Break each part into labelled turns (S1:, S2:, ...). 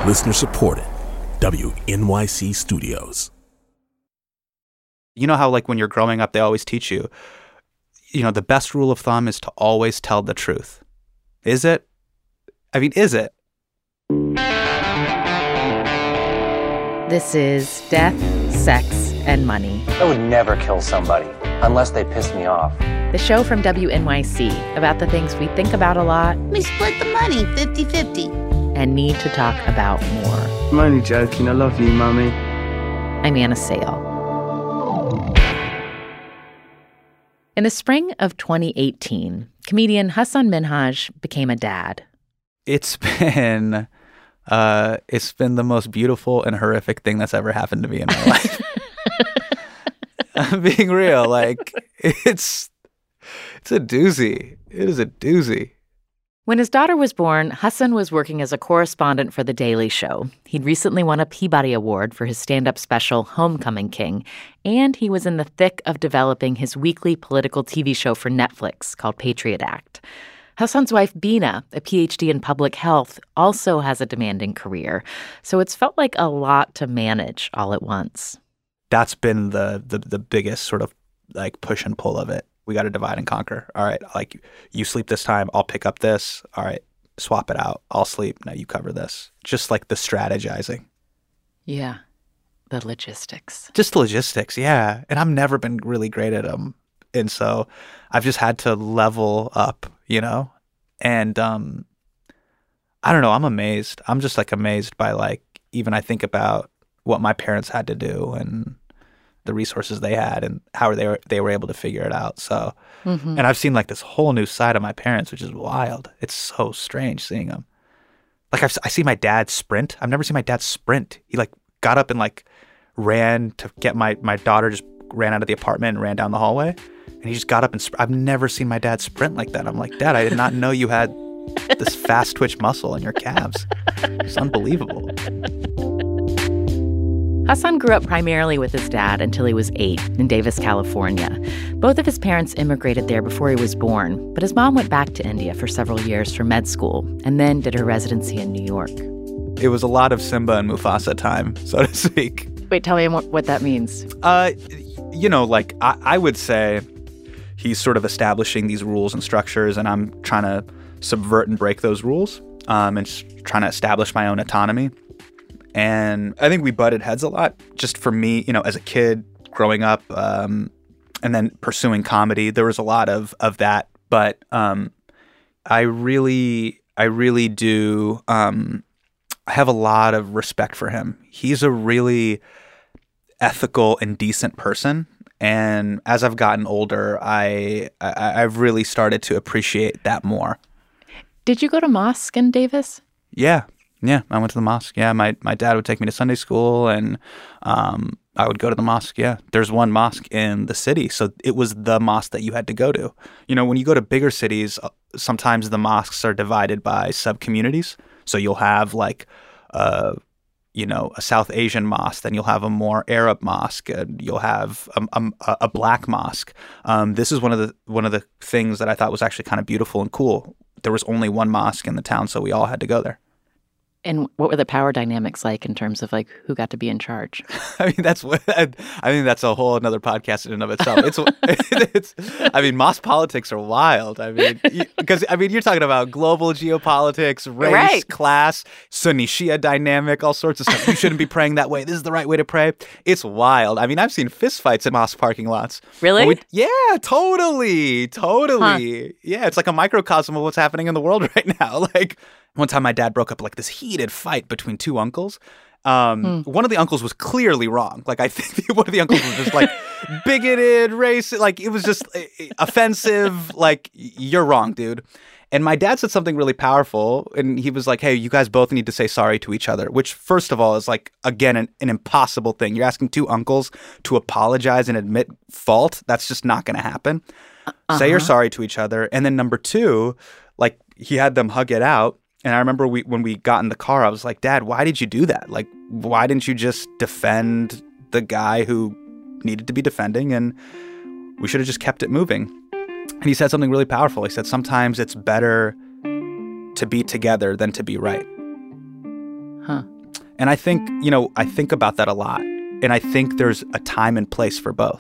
S1: Listener supported. WNYC Studios.
S2: You know how, like, when you're growing up, they always teach you, the best rule of thumb is to always tell the truth. Is it? I mean, is it?
S3: This is Death, Sex, and Money.
S4: I would never kill somebody unless they pissed me off.
S3: The show from WNYC about the things we think about a lot.
S5: We split the money 50-50.
S3: And need to talk about more.
S6: I'm only joking. I love you, Mummy.
S3: I'm Anna Sale. In the spring of 2018, comedian Hasan Minhaj became a dad.
S2: It's been the most beautiful and horrific thing that's ever happened to me in my life. I'm being real. Like, it's a doozy. It is a doozy.
S3: When his daughter was born, Hasan was working as a correspondent for The Daily Show. He'd recently won a Peabody Award for his stand-up special, Homecoming King, and he was in the thick of developing his weekly political TV show for Netflix called Patriot Act. Hasan's wife, Bina, a PhD in public health, also has a demanding career, so it's felt like a lot to manage all at once.
S2: That's been the biggest sort of, like, push and pull of it. We got to divide and conquer. All right, like, you sleep this time, I'll pick up this. All right, swap it out. I'll sleep. Now you cover this. Just like the strategizing.
S3: Yeah, the logistics.
S2: Just logistics, yeah. And I've never been really great at them. And so I've just had to level up, And I don't know, I'm amazed. I'm just, like, amazed by, like, even I think about what my parents had to do and the resources they had and how they were able to figure it out. So, And I've seen, like, this whole new side of my parents, which is wild. It's so strange seeing them. Like, I see my dad sprint. I've never seen my dad sprint. He, like, got up and, like, ran to get my daughter, just ran out of the apartment and ran down the hallway. And he just got up and I've never seen my dad sprint like that. I'm like, Dad, I did not know you had this fast twitch muscle in your calves. It's unbelievable.
S3: Hasan grew up primarily with his dad until he was 8 in Davis, California. Both of his parents immigrated there before he was born, but his mom went back to India for several years for med school and then did her residency in New York.
S2: It was a lot of Simba and Mufasa time, so to speak.
S3: Wait, tell me what that means.
S2: Like, I would say he's sort of establishing these rules and structures, and I'm trying to subvert and break those rules and just trying to establish my own autonomy. And I think we butted heads a lot. Just for me, as a kid growing up and then pursuing comedy, there was a lot of that. But I really do I have a lot of respect for him. He's a really ethical and decent person. And as I've gotten older, I've really started to appreciate that more.
S3: Did you go to mosque in Davis?
S2: Yeah, I went to the mosque. Yeah, my dad would take me to Sunday school, and I would go to the mosque. Yeah, there's one mosque in the city, so it was the mosque that you had to go to. When you go to bigger cities, sometimes the mosques are divided by sub-communities. So you'll have, like, a South Asian mosque, then you'll have a more Arab mosque, and you'll have a black mosque. This is one of the things that I thought was actually kind of beautiful and cool. There was only one mosque in the town, so we all had to go there.
S3: And what were the power dynamics like in terms of, like, who got to be in charge?
S2: I mean, that's a whole another podcast in and of itself. Mosque politics are wild. I mean, because you're talking about global geopolitics, race,
S3: right,
S2: class, Sunni Shia dynamic, all sorts of stuff. You shouldn't be praying that way. This is the right way to pray. It's wild. I mean, I've seen fistfights in mosque parking lots.
S3: Really?
S2: Yeah, totally. Huh. Yeah, it's like a microcosm of what's happening in the world right now. Like, one time my dad broke up, like, this heated fight between two uncles. One of the uncles was clearly wrong. Like, I think one of the uncles was just, like, bigoted, racist. Like, it was just offensive. Like, you're wrong, dude. And my dad said something really powerful. And he was like, hey, you guys both need to say sorry to each other. Which, first of all, is, like, again, an impossible thing. You're asking two uncles to apologize and admit fault. That's just not going to happen. Say you're sorry to each other. And then number two, like, he had them hug it out. And I remember when we got in the car, I was like, Dad, why did you do that? Like, why didn't you just defend the guy who needed to be defending? And we should have just kept it moving. And he said something really powerful. He said, sometimes it's better to be together than to be right.
S3: Huh.
S2: And I think, I think about that a lot. And I think there's a time and place for both.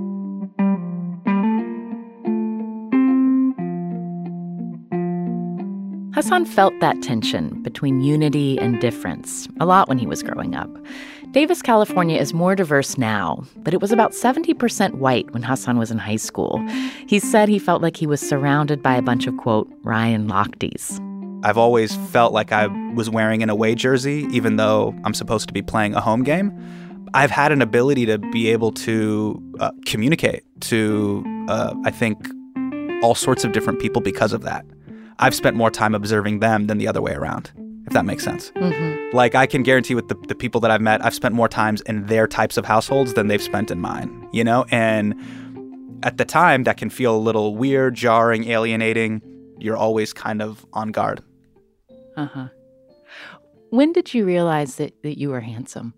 S3: Hasan felt that tension between unity and difference a lot when he was growing up. Davis, California is more diverse now, but it was about 70% white when Hasan was in high school. He said he felt like he was surrounded by a bunch of, quote, Ryan Lochteys.
S2: I've always felt like I was wearing an away jersey, even though I'm supposed to be playing a home game. I've had an ability to be able to communicate to, I think, all sorts of different people because of that. I've spent more time observing them than the other way around, if that makes sense. Mm-hmm. Like, I can guarantee with the people that I've met, I've spent more times in their types of households than they've spent in mine, And at the time, that can feel a little weird, jarring, alienating. You're always kind of on guard.
S3: Uh-huh. When did you realize that you were handsome?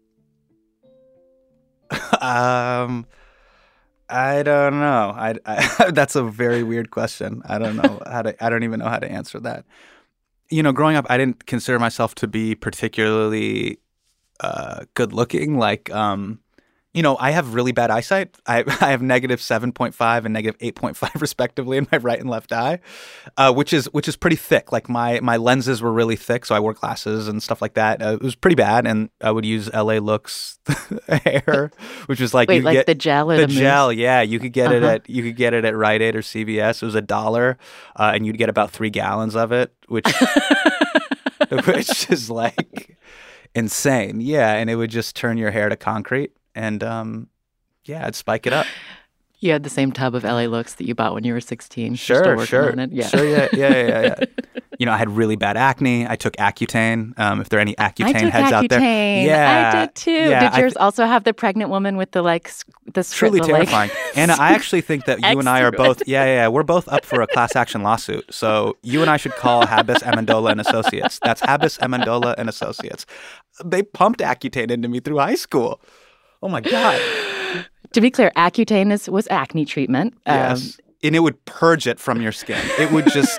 S2: I don't know. I that's a very weird question. I don't know I don't even know how to answer that. Growing up, I didn't consider myself to be particularly good looking. Like, I have really bad eyesight. I have negative 7.5 and negative 8.5 respectively in my right and left eye, which is pretty thick. Like my lenses were really thick, so I wore glasses and stuff like that. It was pretty bad, and I would use LA Looks hair, which was like
S3: the gel.
S2: The gel, yeah. You could get it at Rite Aid or CVS. It was $1, and you'd get about 3 gallons of it, which is like insane. Yeah, and it would just turn your hair to concrete. And, I'd spike it up.
S3: You had the same tub of LA Looks that you bought when you were 16.
S2: Sure.
S3: Yeah.
S2: Sure, yeah. I had really bad acne. I took Accutane. If there are any Accutane heads out there.
S3: Yeah. I did, too.
S2: Yeah,
S3: did yours also have the pregnant woman with the
S2: truly terrifying. Anna, I actually think that you and I are both, we're both up for a class action lawsuit. So you and I should call Habis Amendola and Associates. That's Habis Amendola and Associates. They pumped Accutane into me through high school. Oh, my God.
S3: To be clear, Accutane was acne treatment.
S2: Yes. And it would purge it from your skin. It would just,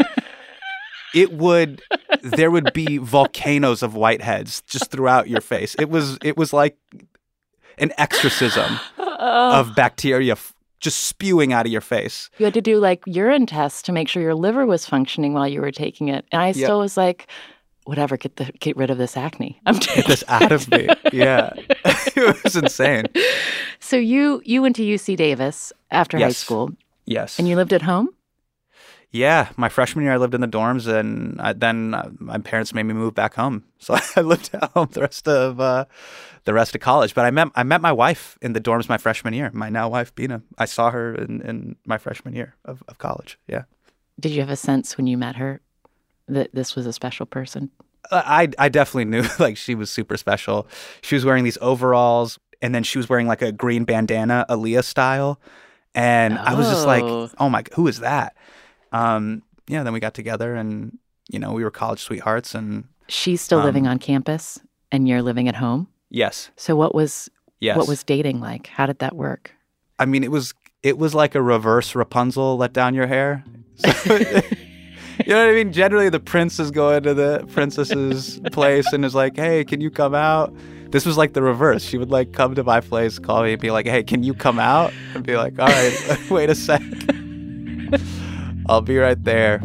S2: there would be volcanoes of whiteheads just throughout your face. It was like an exorcism of bacteria just spewing out of your face.
S3: You had to do urine tests to make sure your liver was functioning while you were taking it. And I still was like, whatever, get rid of this acne.
S2: Get this out of me. Yeah. It was insane.
S3: So you went to UC Davis after high school.
S2: Yes.
S3: And you lived at home?
S2: Yeah. My freshman year, I lived in the dorms, and then my parents made me move back home. So I lived at home the rest of college. But I met my wife in the dorms my freshman year, my now wife, Bina. I saw her in my freshman year of college. Yeah.
S3: Did you have a sense when you met her that this was a special person?
S2: I definitely knew she was super special. She was wearing these overalls, and then she was wearing a green bandana, Aaliyah style. And I was just like, oh my, who is that? Then we got together, and, we were college sweethearts. And
S3: she's still living on campus, and you're living at home?
S2: Yes.
S3: So what was dating like? How did that work?
S2: I mean, it was like a reverse Rapunzel, let down your hair. So, you know what I mean? Generally, the prince is going to the princess's place and is like, hey, can you come out? This was like the reverse. She would come to my place, call me, and be like, hey, can you come out? And be like, all right, wait a sec. I'll be right there.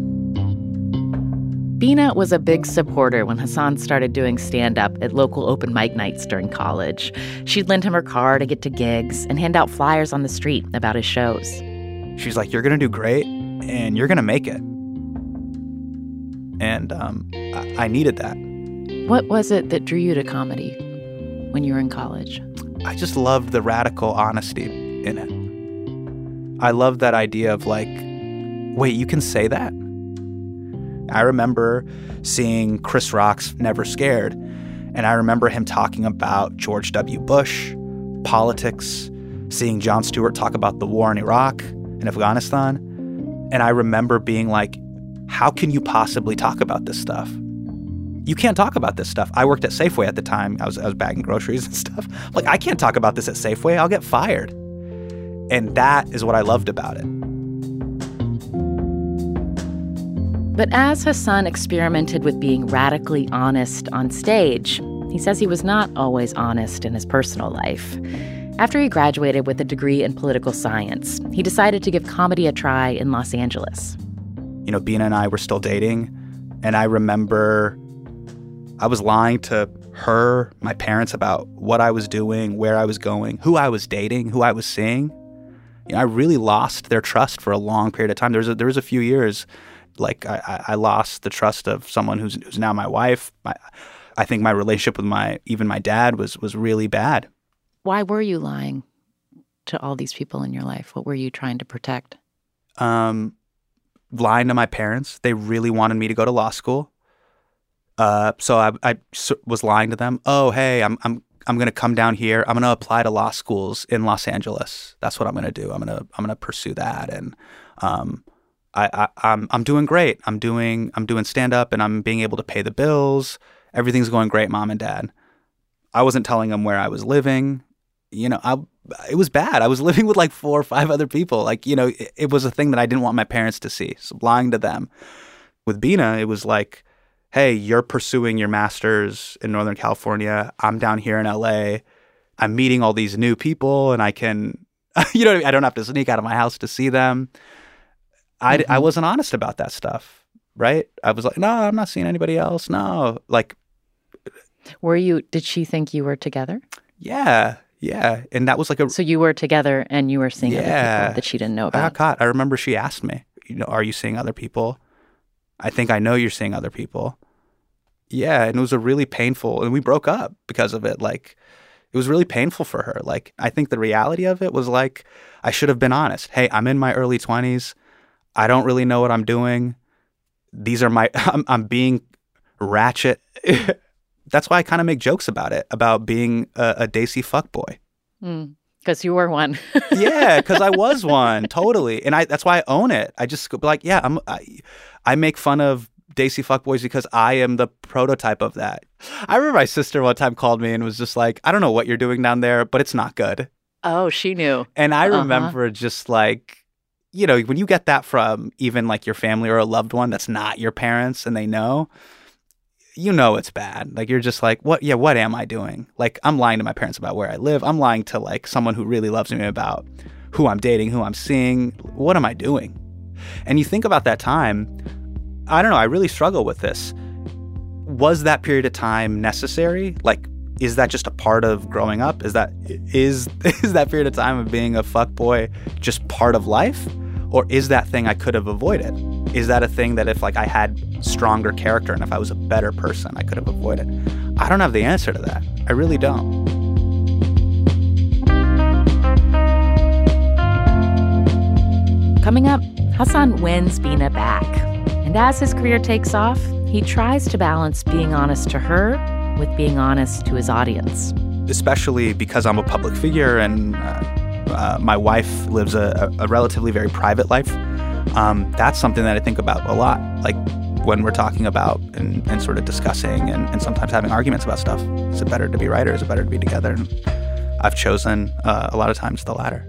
S3: Bina was a big supporter when Hasan started doing stand-up at local open mic nights during college. She'd lend him her car to get to gigs and hand out flyers on the street about his shows.
S2: She's like, you're going to do great, and you're going to make it. And I needed that.
S3: What was it that drew you to comedy when you were in college?
S2: I just loved the radical honesty in it. I loved that idea of wait, you can say that? I remember seeing Chris Rock's Never Scared, and I remember him talking about George W. Bush, politics, seeing Jon Stewart talk about the war in Iraq and Afghanistan. And I remember being like, how can you possibly talk about this stuff? You can't talk about this stuff. I worked at Safeway at the time. I was bagging groceries and stuff. I can't talk about this at Safeway. I'll get fired. And that is what I loved about it.
S3: But as Hasan experimented with being radically honest on stage, he says he was not always honest in his personal life. After he graduated with a degree in political science, he decided to give comedy a try in Los Angeles.
S2: You know, Bina and I were still dating, and I remember I was lying to her, my parents, about what I was doing, where I was going, who I was dating, who I was seeing. You know, I really lost their trust for a long period of time. There was a few years, like I lost the trust of someone who's now my wife. I think my relationship with my dad was really bad.
S3: Why were you lying to all these people in your life? What were you trying to protect?
S2: Lying to my parents. They really wanted me to go to law school. So I was lying to them. Oh, hey, I'm going to come down here. I'm going to apply to law schools in Los Angeles. That's what I'm going to do. I'm going to pursue that. And I'm doing great. I'm doing stand up, and I'm being able to pay the bills. Everything's going great, Mom and Dad. I wasn't telling them where I was living. You know, it was bad. I was living with like 4 or 5 other people. Like, you know, it was a thing that I didn't want my parents to see. So lying to them. With Bina, it was like, hey, you're pursuing your master's in Northern California. I'm down here in LA. I'm meeting all these new people, and I can, you know what I mean? I don't have to sneak out of my house to see them. I wasn't honest about that stuff, right? I was like, no, I'm not seeing anybody else. No. Like,
S3: did she think you were together?
S2: Yeah. And that was like
S3: So you were together and you were seeing other people that she didn't know about?
S2: I got caught. I remember she asked me, you know, are you seeing other people? I think I know you're seeing other people. Yeah, and it was a really painful, and we broke up because of it. Like, it was really painful for her. Like, I think the reality of it was like, I should have been honest. Hey, I'm in my early 20s. I don't really know what I'm doing. These are I'm being ratchet. That's why I kind of make jokes about it, about being a Desi fuckboy.
S3: Because you were one.
S2: Yeah, because I was one, totally. And that's why I own it. I just go like, yeah, I make fun of Desi fuckboys because I am the prototype of that. I remember my sister one time called me and was just like, I don't know what you're doing down there, but it's not good.
S3: Oh, she knew.
S2: And I remember just like, you know, when you get that from even like your family or a loved one that's not your parents and they know, you know it's bad. Like, you're just like, what am I doing? Like, I'm lying to my parents about where I live. I'm lying to like someone who really loves me about who I'm dating, who I'm seeing. What am I doing? And you think about that time, I don't know, I really struggle with this. Was that period of time necessary? Like, is that just a part of growing up? Is that period of time of being a fuckboy just part of life? Or is that thing I could have avoided? Is that a thing that if like I had stronger character and if I was a better person, I could have avoided? I don't have the answer to that. I really don't.
S3: Coming up, Hassan wins Bina back. And as his career takes off, he tries to balance being honest to her with being honest to his audience.
S2: Especially because I'm a public figure and my wife lives a relatively very private life. That's something that I think about a lot, like when we're talking about and sort of discussing and sometimes having arguments about stuff. Is it better to be right or is it better to be together? And I've chosen a lot of times the latter.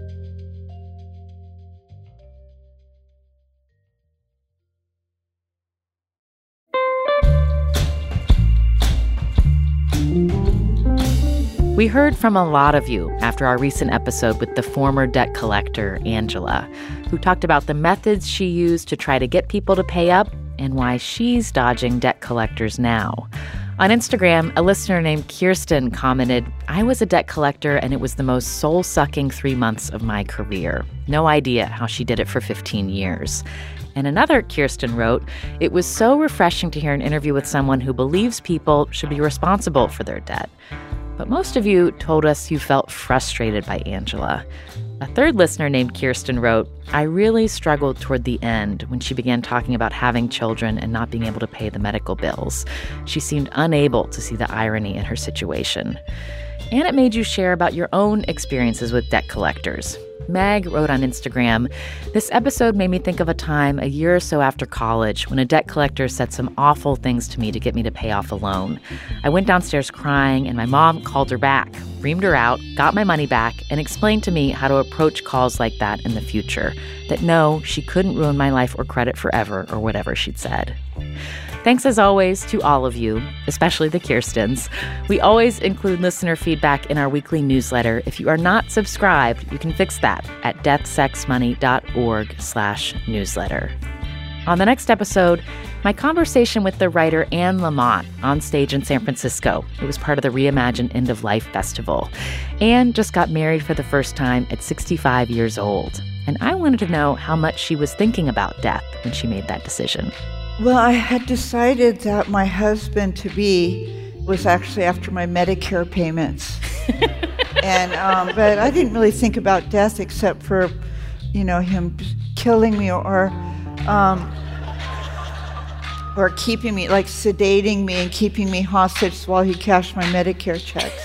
S3: We heard from a lot of you after our recent episode with the former debt collector, Angela, who talked about the methods she used to try to get people to pay up and why she's dodging debt collectors now. On Instagram, a listener named Kirsten commented, I was a debt collector and it was the most soul-sucking 3 months of my career. No idea how she did it for 15 years. And another Kirsten wrote, it was so refreshing to hear an interview with someone who believes people should be responsible for their debt. But most of you told us you felt frustrated by Angela. A third listener named Kirsten wrote, I really struggled toward the end when she began talking about having children and not being able to pay the medical bills. She seemed unable to see the irony in her situation. And it made you share about your own experiences with debt collectors. Meg wrote on Instagram, this episode made me think of a time a year or so after college when a debt collector said some awful things to me to get me to pay off a loan. I went downstairs crying and my mom called her back, reamed her out, got my money back, and explained to me how to approach calls like that in the future. That no, she couldn't ruin my life or credit forever or whatever she'd said. Thanks as always to all of you, especially the Kirstens. We always include listener feedback in our weekly newsletter. If you are not subscribed, you can fix that at deathsexmoney.org/newsletter. On the next episode, my conversation with the writer Anne Lamott on stage in San Francisco. It was part of the Reimagine End of Life Festival. Anne just got married for the first time at 65 years old. And I wanted to know how much she was thinking about death when she made that decision.
S7: Well, I had decided that my husband-to-be was actually after my Medicare payments. But I didn't really think about death except for, him killing me or keeping me, like sedating me and keeping me hostage while he cashed my Medicare checks.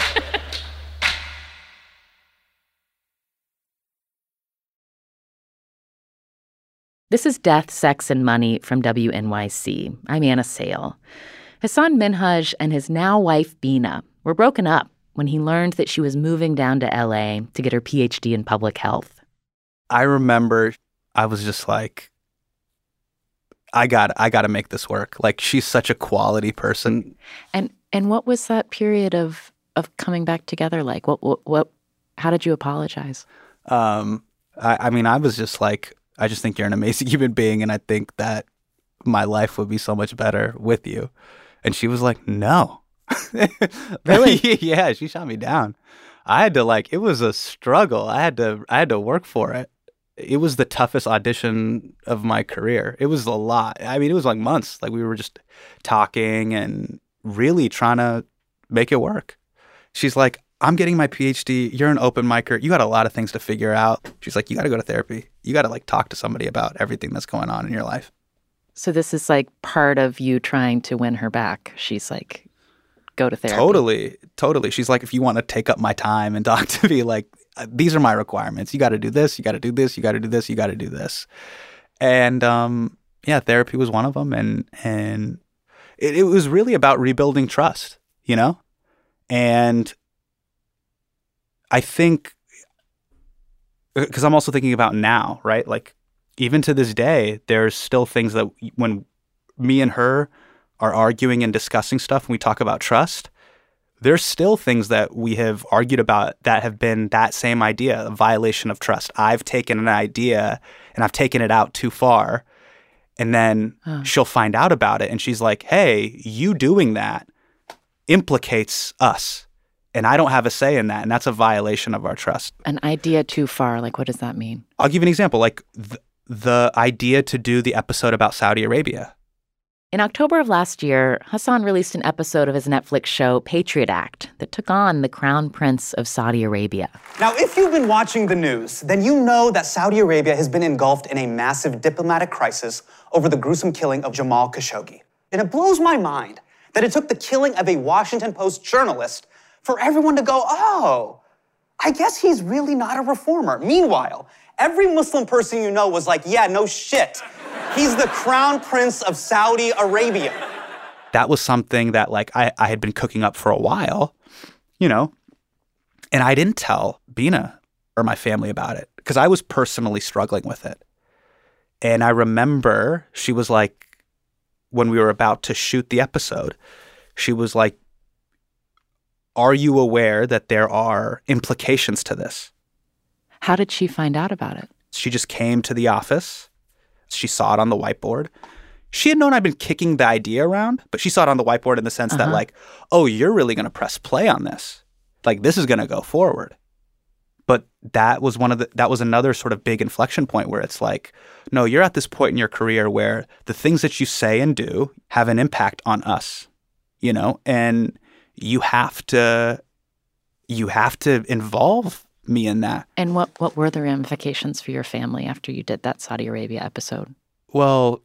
S3: This is Death, Sex, and Money from WNYC. I'm Anna Sale. Hasan Minhaj and his now wife, Bina, were broken up when he learned that she was moving down to L.A. to get her PhD in public health.
S2: I remember I was just like, I got to make this work. Like, she's such a quality person.
S3: And what was that period of coming back together like? What how did you apologize?
S2: I was just like, I just think you're an amazing human being, and I think that my life would be so much better with you. And she was like, no.
S3: Really?
S2: Yeah, she shot me down. I had to it was a struggle. I had to work for it. It was the toughest audition of my career. It was a lot. I mean, it was like months. Like, we were just talking and really trying to make it work. She's like, I'm getting my PhD. You're an open micer. You got a lot of things to figure out. She's like, you got to go to therapy. You got to talk to somebody about everything that's going on in your life.
S3: So this is part of you trying to win her back. She's like, go to therapy.
S2: Totally. She's like, if you want to take up my time and talk to me, these are my requirements. You got to do this. You got to do this. You got to do this. You got to do this. And therapy was one of them. And it was really about rebuilding trust, And I think, because I'm also thinking about now, right? Even to this day, there's still things that when me and her are arguing and discussing stuff and we talk about trust, there's still things that we have argued about that have been that same idea, a violation of trust. I've taken an idea and I've taken it out too far, and then she'll find out about it and she's like, hey, you doing that implicates us. And I don't have a say in that, and that's a violation of our trust.
S3: An idea too far, what does that mean?
S2: I'll give you an example, the idea to do the episode about Saudi Arabia.
S3: In October of last year, Hasan released an episode of his Netflix show Patriot Act that took on the Crown Prince of Saudi Arabia.
S8: Now, if you've been watching the news, then you know that Saudi Arabia has been engulfed in a massive diplomatic crisis over the gruesome killing of Jamal Khashoggi. And it blows my mind that it took the killing of a Washington Post journalist for everyone to go, oh, I guess he's really not a reformer. Meanwhile, every Muslim person you know was like, yeah, no shit. He's the Crown Prince of Saudi Arabia.
S2: That was something that I had been cooking up for a while, and I didn't tell Bina or my family about it because I was personally struggling with it. And I remember she was like, when we were about to shoot the episode, she was like, are you aware that there are implications to this?
S3: How did she find out about it?
S2: She just came to the office. She saw it on the whiteboard. She had known I'd been kicking the idea around, but she saw it on the whiteboard in the sense that oh, you're really going to press play on this. This is going to go forward. But that was another sort of big inflection point where it's no, you're at this point in your career where the things that you say and do have an impact on us, and you have to involve me in that.
S3: And what were the ramifications for your family after you did that Saudi Arabia episode?
S2: Well,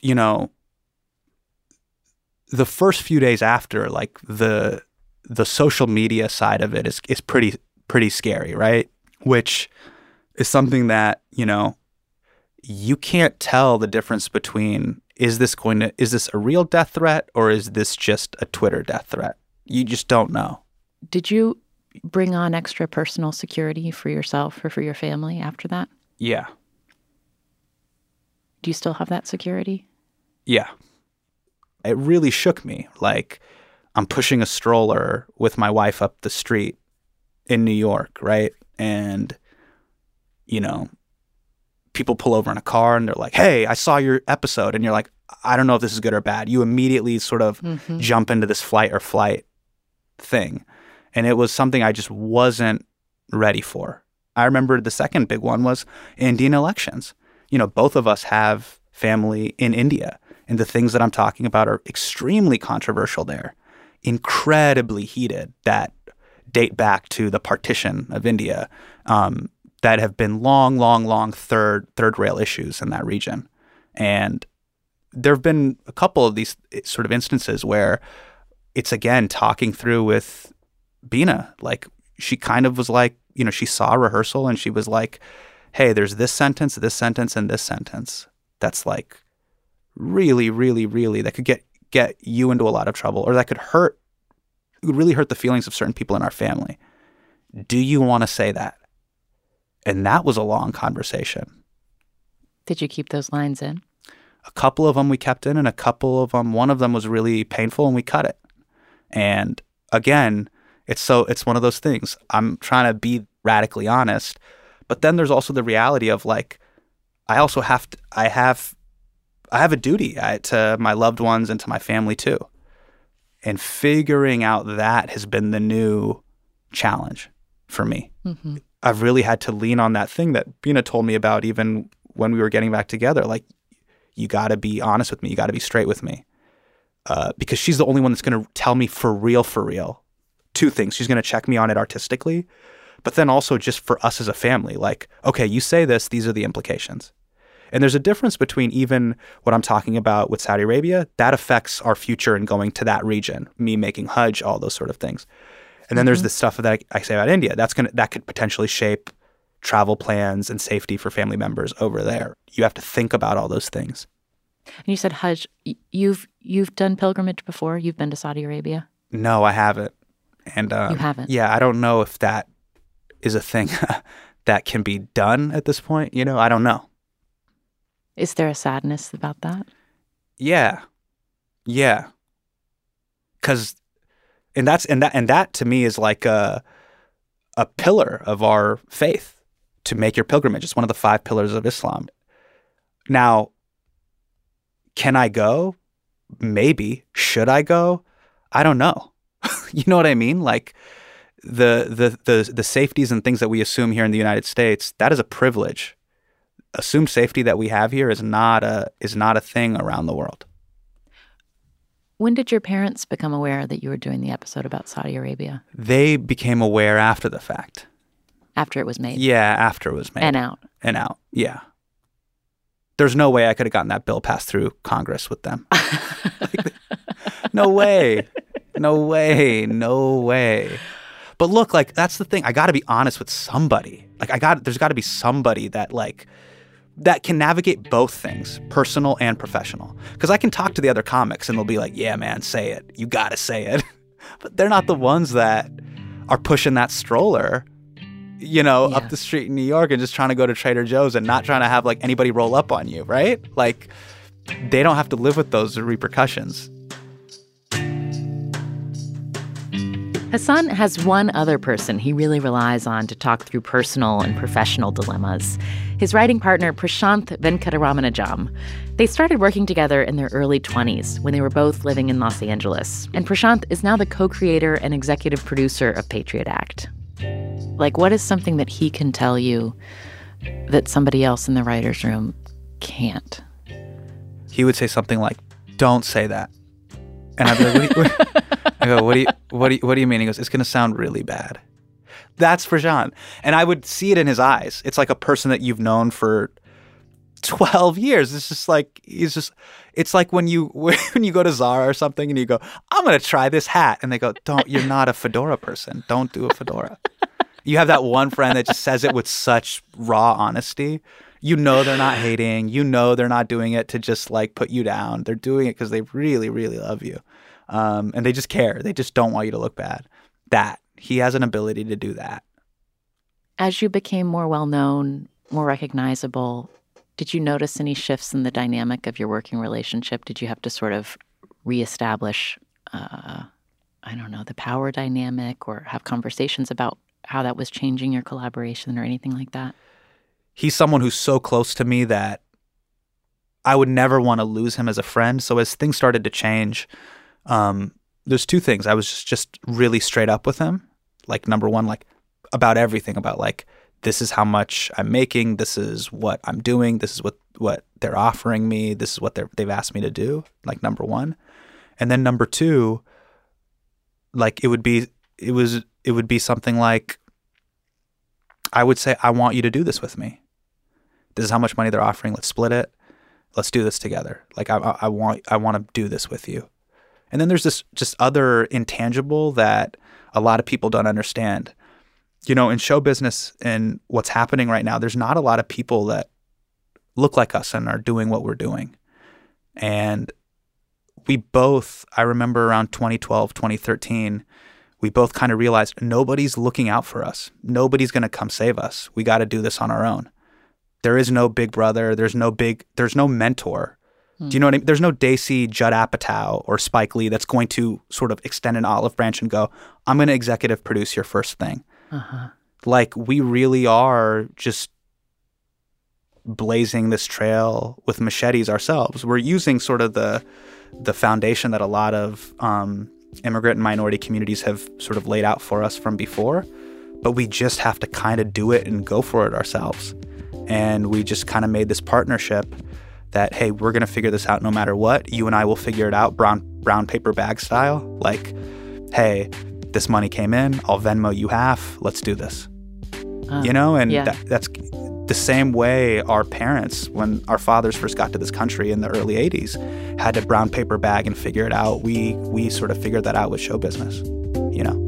S2: the first few days after, the social media side of it is pretty scary, right? Which is something that, you can't tell the difference between is this a real death threat or is this just a Twitter death threat? You just don't know.
S3: Did you bring on extra personal security for yourself or for your family after that?
S2: It really shook me. Like, I'm pushing a stroller with my wife up the street in New York, right? And, you know, people pull over in a car and they're like, hey, I saw your episode. And you're like, I don't know if this is good or bad. You immediately sort of jump into this flight or flight thing. And it was something I just wasn't ready for. I remember the second big one was Indian elections. You know, both of us have family in India. And the things that I'm talking about are extremely controversial there, incredibly heated, that date back to the partition of India, that have been long third rail issues in that region. And there have been a couple of these sort of instances where it's, again, talking through with Bina. Like, she kind of was like, you know, she saw a rehearsal and she was like, hey, there's this sentence, and this sentence that's like really, really, really, that could get you into a lot of trouble, or that could hurt, it would really hurt the feelings of certain people in our family. Do you want to say that? And that was a long conversation.
S3: Did you keep those lines in?
S2: A couple of them we kept in, and a couple of them, one of them was really painful and we cut it. And again, it's one of those things. I'm trying to be radically honest, but then there's also the reality of, like, I also have a duty to my loved ones and to my family too. And figuring out that has been the new challenge for me. Mm-hmm. I've really had to lean on that thing that Bina told me about even when we were getting back together. Like, you got to be honest with me. You got to be straight with me. Because she's the only one that's going to tell me for real, two things. She's going to check me on it artistically, but then also just for us as a family. Like, okay, you say this, these are the implications. And there's a difference between even what I'm talking about with Saudi Arabia, that affects our future in going to that region, me making Hajj, all those sort of things. And then there's the stuff that I say about India. That could potentially shape travel plans and safety for family members over there. You have to think about all those things.
S3: And you said Hajj. You've done pilgrimage before? You've been to Saudi Arabia?
S2: No, I haven't. And
S3: you haven't?
S2: Yeah, I don't know if that is a thing that can be done at this point. You know, I don't know.
S3: Is there a sadness about that?
S2: Yeah. Because that to me is like a pillar of our faith, to make your pilgrimage. It's one of the 5 pillars of Islam. Now, can I go? Maybe. Should I go? I don't know. You know what I mean? Like, the safeties and things that we assume here in the United States, that is a privilege. Assumed safety that we have here is not a thing around the world.
S3: When did your parents become aware that you were doing the episode about Saudi Arabia?
S2: They became aware after the fact.
S3: After it was made?
S2: Yeah, after it was made.
S3: And out,
S2: yeah. There's no way I could have gotten that bill passed through Congress with them. No way. But look, like, that's the thing. I got to be honest with somebody. Like, there's got to be somebody that, like, that can navigate both things, personal and professional. Because I can talk to the other comics and they'll be like, yeah, man, say it. You got to say it. But they're not the ones that are pushing that stroller, you know, up the street in New York and just trying to go to Trader Joe's and not trying to have, like, anybody roll up on you, right? Like, they don't have to live with those repercussions.
S3: Hassan has one other person he really relies on to talk through personal and professional dilemmas. His writing partner, Prashanth Venkataramanajam. They started working together in their early 20s when they were both living in Los Angeles. And Prashanth is now the co-creator and executive producer of Patriot Act. Like, what is something that he can tell you that somebody else in the writer's room can't?
S2: He would say something like, don't say that. And I'd be like, I go, what do you mean? He goes, it's going to sound really bad. That's Prashanth. And I would see it in his eyes. It's like a person that you've known for 12 years. It's just like, it's like when you go to Zara or something and you go, I'm going to try this hat. And they go, you're not a fedora person. Don't do a fedora. You have that one friend that just says it with such raw honesty. You know they're not hating. You know they're not doing it to just, like, put you down. They're doing it because they really, really love you. And they just care. They just don't want you to look bad. He has an ability to do that.
S3: As you became more well-known, more recognizable, did you notice any shifts in the dynamic of your working relationship? Did you have to sort of reestablish, I don't know, the power dynamic or have conversations about how that was changing your collaboration or anything like that?
S2: He's someone who's so close to me that I would never want to lose him as a friend. So as things started to change, there's two things. I was just really straight up with him. Like, number one, like about everything, about like, this is how much I'm making. This is what I'm doing. This is what they're offering me. This is what they've asked me to do. Like, number one. And then number two, like it would be something like, I would say, I want you to do this with me. This is how much money they're offering. Let's split it. Let's do this together. Like I want to do this with you. And then there's this just other intangible that a lot of people don't understand. You know, in show business and what's happening right now, there's not a lot of people that look like us and are doing what we're doing. And we both, I remember around 2012, 2013, we both kind of realized nobody's looking out for us. Nobody's going to come save us. We got to do this on our own. There is no big brother. There's no mentor. Do you know what I mean? There's no Desi, Judd Apatow, or Spike Lee that's going to sort of extend an olive branch and go, I'm going to executive produce your first thing. Like, we really are just blazing this trail with machetes ourselves. We're using sort of the foundation that a lot of immigrant and minority communities have sort of laid out for us from before, but we just have to kind of do it and go for it ourselves. And we just kind of made this partnership that, hey, we're going to figure this out no matter what. You and I will figure it out brown paper bag style. Like, hey, this money came in. I'll Venmo you half. Let's do this. You know? And that's the same way our parents, when our fathers first got to this country in the early 80s, had to brown paper bag and figure it out. We sort of figured that out with show business, you know?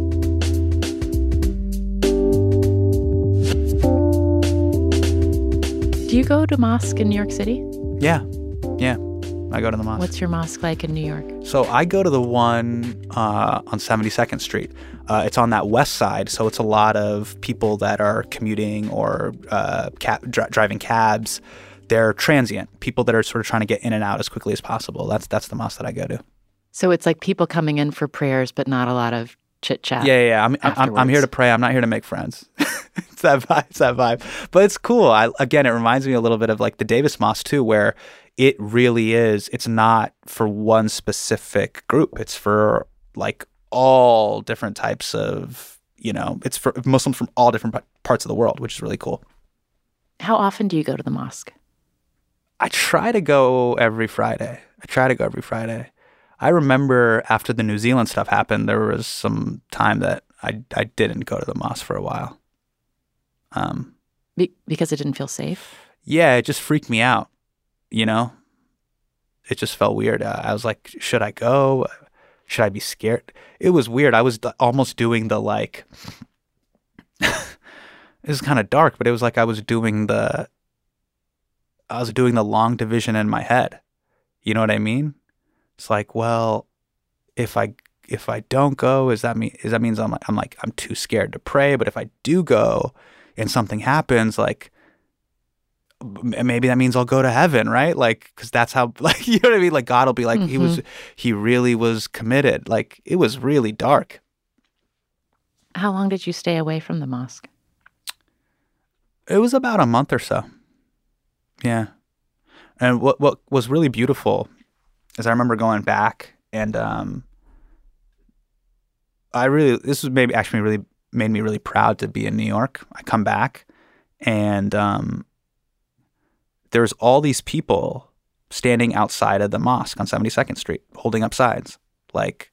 S3: Do you go to mosque in New York City?
S2: Yeah. I go to the mosque.
S3: What's your mosque like in New York?
S2: So I go to the one on 72nd Street. It's on that west side, so it's a lot of people that are commuting or driving cabs. They're transient, people that are sort of trying to get in and out as quickly as possible. That's the mosque that I go to.
S3: So it's like people coming in for prayers, but not a lot of chit-chat.
S2: Yeah. I'm here to pray. I'm not here to make friends. It's that vibe. But it's cool. Again, it reminds me a little bit of like the Davis Mosque too, where it really is. It's not for one specific group. It's for like all different types of, you know, it's for Muslims from all different parts of the world, which is really cool.
S3: How often do you go to the mosque?
S2: I try to go every Friday. I remember after the New Zealand stuff happened, there was some time that I didn't go to the mosque for a while.
S3: Because it didn't feel safe?
S2: Yeah, it just freaked me out, you know? It just felt weird. I was like, should I go? Should I be scared? It was weird. I was almost doing the like, it was kind of dark, but it was like I was doing the long division in my head. You know what I mean? It's like, well, if I don't go, that means I'm too scared to pray. But if I do go and something happens, like maybe that means I'll go to heaven, right? Like, because that's how, like, you know what I mean? Like, God will be like, he really was committed. Like, it was really dark.
S3: How long did you stay away from the mosque?
S2: It was about a month or so. Yeah. And what was really beautiful is I remember going back and this was really made me really proud to be in New York. I come back and there's all these people standing outside of the mosque on 72nd Street holding up signs like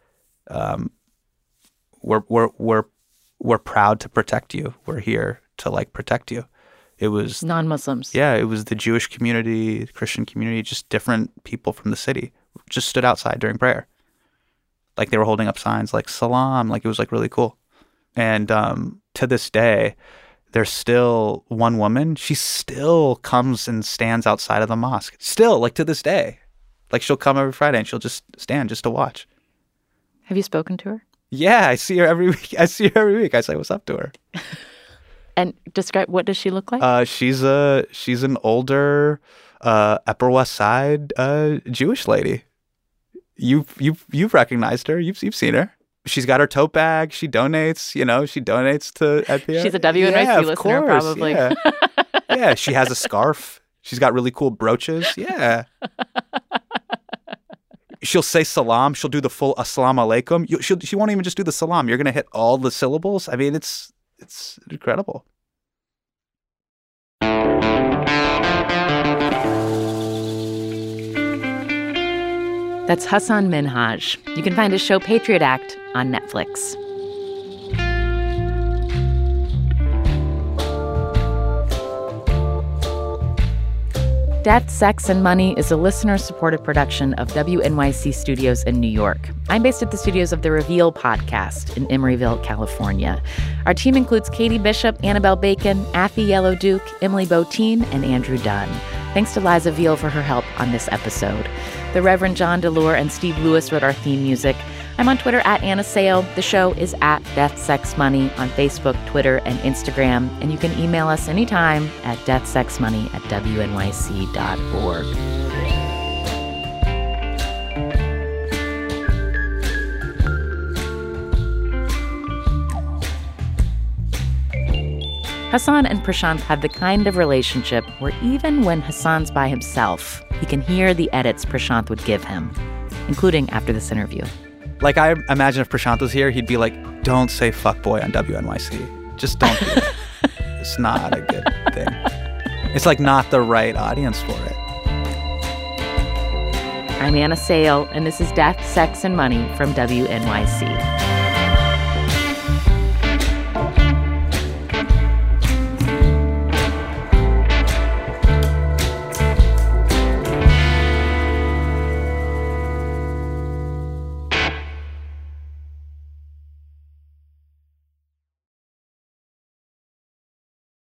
S2: we're proud to protect you. We're here to like protect you. It was
S3: non-Muslims.
S2: Yeah, it was the Jewish community, the Christian community, just different people from the city just stood outside during prayer. Like they were holding up signs like salam, like it was like really cool. And to this day, there's still one woman, she still comes and stands outside of the mosque. Still, like to this day. Like she'll come every Friday and she'll just stand just to watch.
S3: Have you spoken to her?
S2: Yeah, I see her every week. I say what's up to her.
S3: And describe, what does she look like?
S2: She's an older Upper West Side Jewish lady. You've recognized her. You've seen her. She's got her tote bag. She donates. She donates to NPR.
S3: She's a WNYC listener,
S2: course,
S3: probably.
S2: Yeah. Yeah, she has a scarf. She's got really cool brooches. Yeah. She'll say salam. She'll do the full assalamu alaikum. She won't even just do the salam. You're going to hit all the syllables. I mean, it's incredible.
S3: That's Hasan Minhaj. You can find his show Patriot Act on Netflix. Death, Sex, and Money is a listener-supported production of WNYC Studios in New York. I'm based at the studios of the Reveal podcast in Emeryville, California. Our team includes Katie Bishop, Annabelle Bacon, Affy Yellow Duke, Emily Botine, and Andrew Dunn. Thanks to Liza Veal for her help on this episode. The Reverend John DeLure and Steve Lewis wrote our theme music. I'm on Twitter at Anna Sale. The show is at Death, Sex, Money on Facebook, Twitter, and Instagram. And you can email us anytime at deathsexmoney@wnyc.org. Hasan and Prashant have the kind of relationship where even when Hasan's by himself, he can hear the edits Prashant would give him, including after this interview.
S2: Like, I imagine if Prashant was here, he'd be like, don't say fuckboy on WNYC. Just don't do it. It's not a good thing. It's like not the right audience for it.
S3: I'm Anna Sale, and this is Death, Sex, and Money from WNYC.